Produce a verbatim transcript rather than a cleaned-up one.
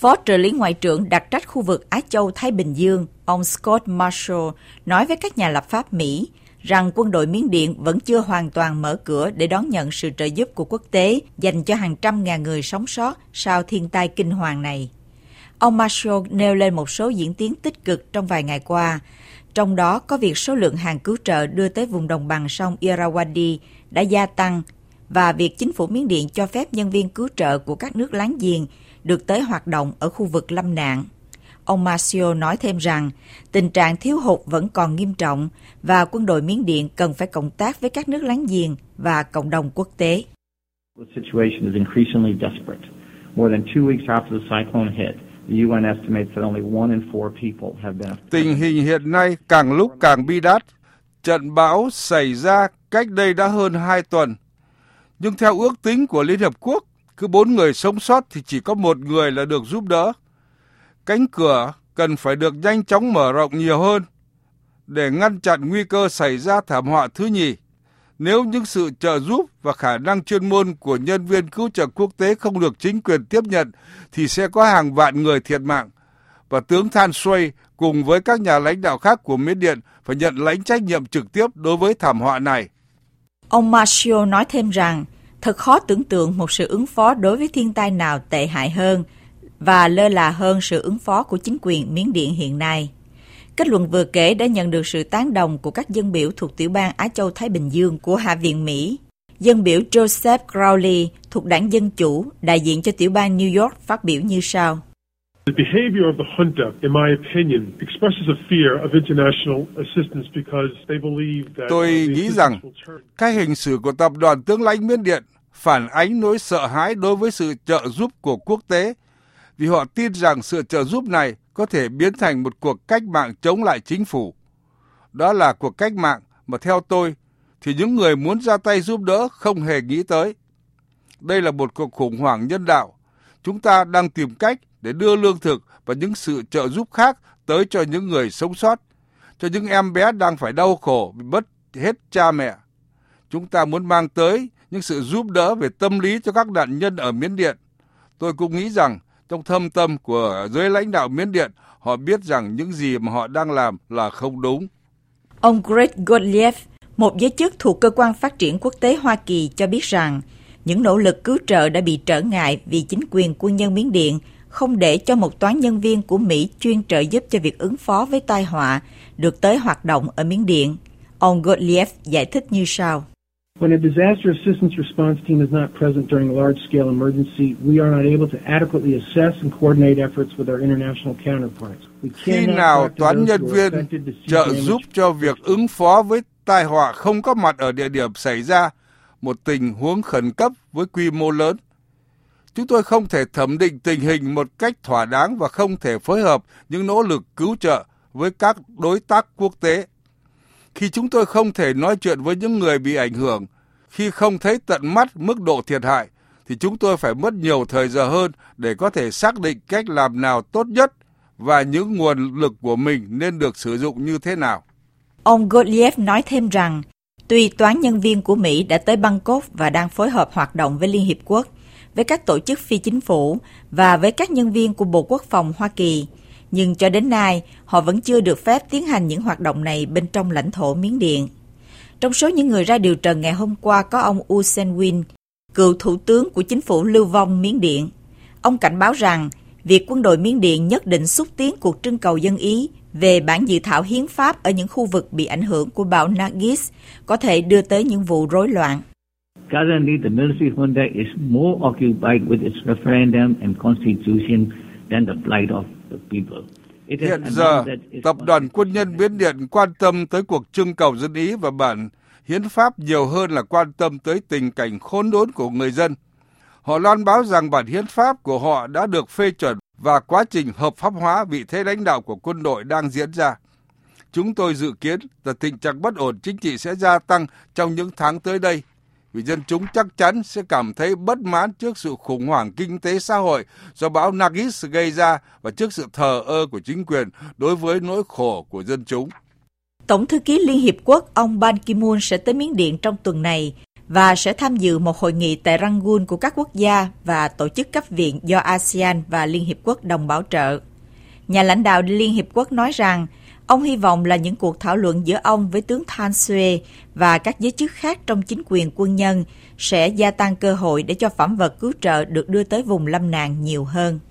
Phó trợ lý Ngoại trưởng đặc trách khu vực Á Châu-Thái Bình Dương, ông Scott Marshall, nói với các nhà lập pháp Mỹ rằng quân đội Miến Điện vẫn chưa hoàn toàn mở cửa để đón nhận sự trợ giúp của quốc tế dành cho hàng trăm ngàn người sống sót sau thiên tai kinh hoàng này. Ông Marshall nêu lên một số diễn tiến tích cực trong vài ngày qua, trong đó có việc số lượng hàng cứu trợ đưa tới vùng đồng bằng sông Irrawaddy đã gia tăng và việc chính phủ Miến Điện cho phép nhân viên cứu trợ của các nước láng giềng được tới hoạt động ở khu vực lâm nạn. Ông Marshall nói thêm rằng tình trạng thiếu hụt vẫn còn nghiêm trọng và quân đội Miến Điện cần phải cộng tác với các nước láng giềng và cộng đồng quốc tế. Tình hình hiện nay càng lúc càng bi đát. Trận bão xảy ra cách đây đã hơn hai tuần. Nhưng theo ước tính của Liên Hợp Quốc, cứ bốn người sống sót thì chỉ có một người là được giúp đỡ. Cánh cửa cần phải được nhanh chóng mở rộng nhiều hơn để ngăn chặn nguy cơ xảy ra thảm họa thứ nhì. Nếu những sự trợ giúp và khả năng chuyên môn của nhân viên cứu trợ quốc tế không được chính quyền tiếp nhận, thì sẽ có hàng vạn người thiệt mạng. Và tướng Than Shwe cùng với các nhà lãnh đạo khác của Miến Điện phải nhận lãnh trách nhiệm trực tiếp đối với thảm họa này. Ông Marshall nói thêm rằng, thật khó tưởng tượng một sự ứng phó đối với thiên tai nào tệ hại hơn và lơ là hơn sự ứng phó của chính quyền Miến Điện hiện nay. Kết luận vừa kể đã nhận được sự tán đồng của các dân biểu thuộc tiểu bang Á Châu-Thái Bình Dương của Hạ viện Mỹ. Dân biểu Joseph Crowley thuộc đảng Dân Chủ, đại diện cho tiểu bang New York, phát biểu như sau. The behavior of the junta, in my opinion, expresses a fear of international assistance because they believe that Tôi nghĩ rằng cách hành xử của tập đoàn tướng lãnh Miến Điện phản ánh nỗi sợ hãi đối với sự trợ giúp của quốc tế, vì họ tin rằng sự trợ giúp này có thể biến thành một cuộc cách mạng chống lại chính phủ. Đó là cuộc cách mạng mà theo tôi thì những người muốn ra tay giúp đỡ không hề nghĩ tới. Đây là một cuộc khủng hoảng nhân đạo. Chúng ta đang tìm cách để đưa lương thực và những sự trợ giúp khác tới cho những người sống sót, cho những em bé đang phải đau khổ vì mất hết cha mẹ. Chúng ta muốn mang tới những sự giúp đỡ về tâm lý cho các nạn nhân ở Miến Điện. Tôi cũng nghĩ rằng trong thâm tâm của giới lãnh đạo Miến Điện, họ biết rằng những gì mà họ đang làm là không đúng. Ông Greg Gottlieb, một giới chức thuộc Cơ quan Phát triển Quốc tế Hoa Kỳ, cho biết rằng những nỗ lực cứu trợ đã bị trở ngại vì chính quyền quân nhân Miến Điện không để cho một toán nhân viên của Mỹ chuyên trợ giúp cho việc ứng phó với tai họa được tới hoạt động ở Miến Điện. Ông Gottlieb giải thích như sau. When a disaster assistance response team is not present during a large-scale emergency, we are not able to adequately assess and coordinate efforts with our international counterparts. Khi nào toán nhân viên trợ giúp cho việc ứng phó với tai họa không có mặt ở địa điểm xảy ra một tình huống khẩn cấp với quy mô lớn, chúng tôi không thể thẩm định tình hình một cách thỏa đáng và không thể phối hợp những nỗ lực cứu trợ với các đối tác quốc tế. Khi chúng tôi không thể nói chuyện với những người bị ảnh hưởng, khi không thấy tận mắt mức độ thiệt hại, thì chúng tôi phải mất nhiều thời giờ hơn để có thể xác định cách làm nào tốt nhất và những nguồn lực của mình nên được sử dụng như thế nào. Ông Gottlieb nói thêm rằng, tuy toán nhân viên của Mỹ đã tới Bangkok và đang phối hợp hoạt động với Liên Hiệp Quốc, với các tổ chức phi chính phủ và với các nhân viên của Bộ Quốc phòng Hoa Kỳ, nhưng cho đến nay, họ vẫn chưa được phép tiến hành những hoạt động này bên trong lãnh thổ Miến Điện. Trong số những người ra điều trần ngày hôm qua có ông U Sen Win, cựu thủ tướng của chính phủ lưu vong Miến Điện. Ông cảnh báo rằng, việc quân đội Miến Điện nhất định xúc tiến cuộc trưng cầu dân Ý về bản dự thảo hiến pháp ở những khu vực bị ảnh hưởng của bão Nargis có thể đưa tới những vụ rối loạn. Currently, the military junta is more occupied with its referendum and constitution than the plight of the people. Hiện giờ, tập đoàn quân nhân Miến Điện quan tâm tới cuộc trưng cầu dân Ý và bản hiến pháp nhiều hơn là quan tâm tới tình cảnh khốn đốn của người dân. Họ loan báo rằng bản hiến pháp của họ đã được phê chuẩn và quá trình hợp pháp hóa vị thế lãnh đạo của quân đội đang diễn ra. Chúng tôi dự kiến là tình trạng bất ổn chính trị sẽ gia tăng trong những tháng tới đây, vì dân chúng chắc chắn sẽ cảm thấy bất mãn trước sự khủng hoảng kinh tế xã hội do bão Nargis gây ra và trước sự thờ ơ của chính quyền đối với nỗi khổ của dân chúng. Tổng thư ký Liên Hiệp Quốc ông Ban Ki-moon sẽ tới Miến Điện trong tuần này và sẽ tham dự một hội nghị tại Rangoon của các quốc gia và tổ chức cấp viện do a sê an và Liên Hiệp Quốc đồng bảo trợ. Nhà lãnh đạo Liên Hiệp Quốc nói rằng ông hy vọng là những cuộc thảo luận giữa ông với tướng Than Shwe và các giới chức khác trong chính quyền quân nhân sẽ gia tăng cơ hội để cho phẩm vật cứu trợ được đưa tới vùng lâm nạn nhiều hơn.